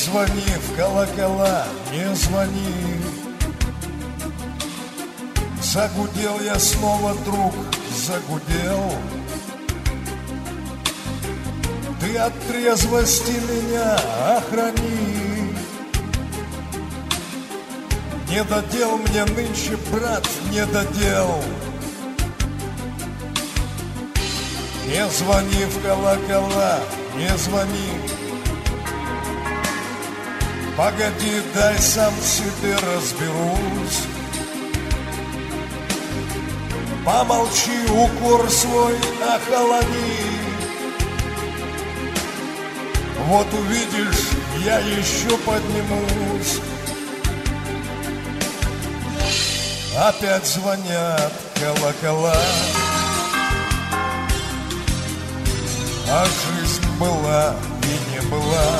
звони в колокола, не звони. Загудел я снова, друг, загудел. Ты от трезвости меня охрани. Не додел мне нынче, брат, не додел. Не звони в колокола, не звони. Погоди, дай сам себе разберусь. Помолчи, укор свой охолони. Вот увидишь, я еще поднимусь. Опять звонят колокола. А жизнь была и не была.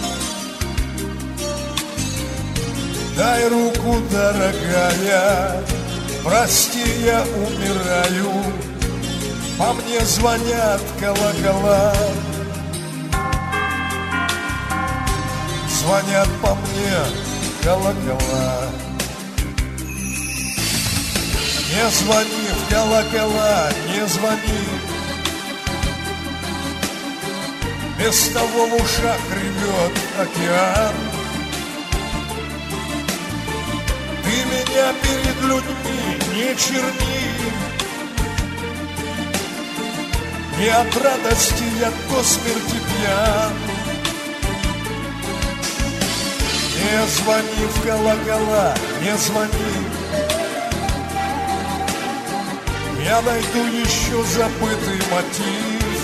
Дай руку, дорогая, прости, я умираю. По мне звонят колокола. Звонят по мне колокола. Не звони в колокола, не звони. Без того в ушах ревет океан. Ты меня перед людьми не черни. Не от радости я до смерти пьян. Не звони в колокола, не звони. Я найду еще забытый мотив.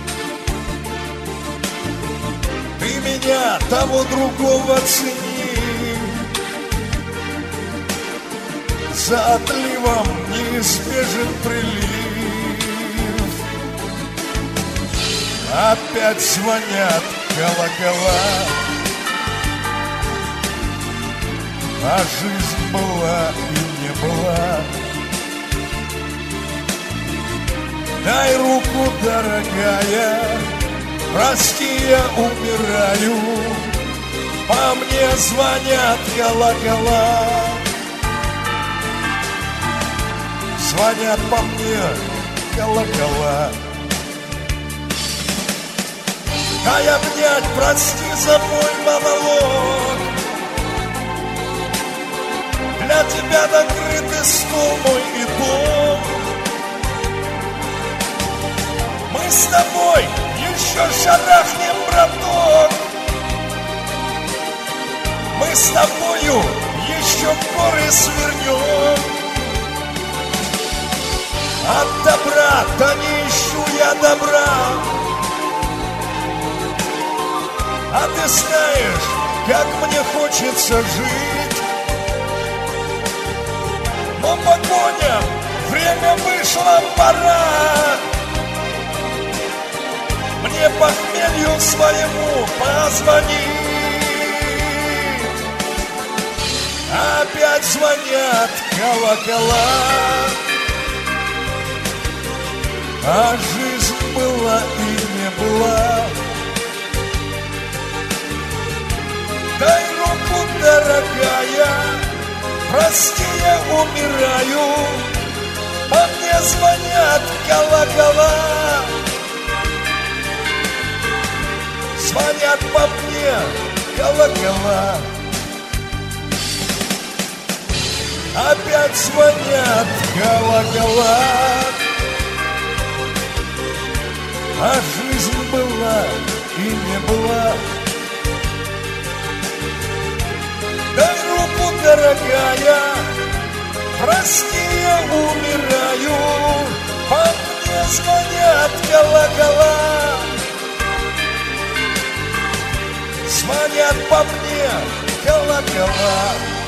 Ты меня, того другого цени. За отливом неизбежен прилив. Опять звонят колокола. А жизнь была и не была. Дай руку, дорогая, прости, я умираю. По мне звонят колокола. Звонят по мне колокола. Дай обнять, прости за мой монолог. Для тебя накрытый стол мой и дом. Мы с тобой еще шарахнем, браток. Мы с тобою еще горы свернем. От добра-то не ищу я добра. А ты знаешь, как мне хочется жить. Но погоня, время вышло, пора. Мне похмелью своему позвонить. Опять звонят колокола. А жизнь была и не была. Дай руку, дорогая, прости, я умираю. По мне звонят колокола. Звонят по мне колокола. Опять звонят колокола. А жизнь была и не была. Дай руку, дорогая, прости, я умираю. По мне звонят колокола. Звонят по мне колокола.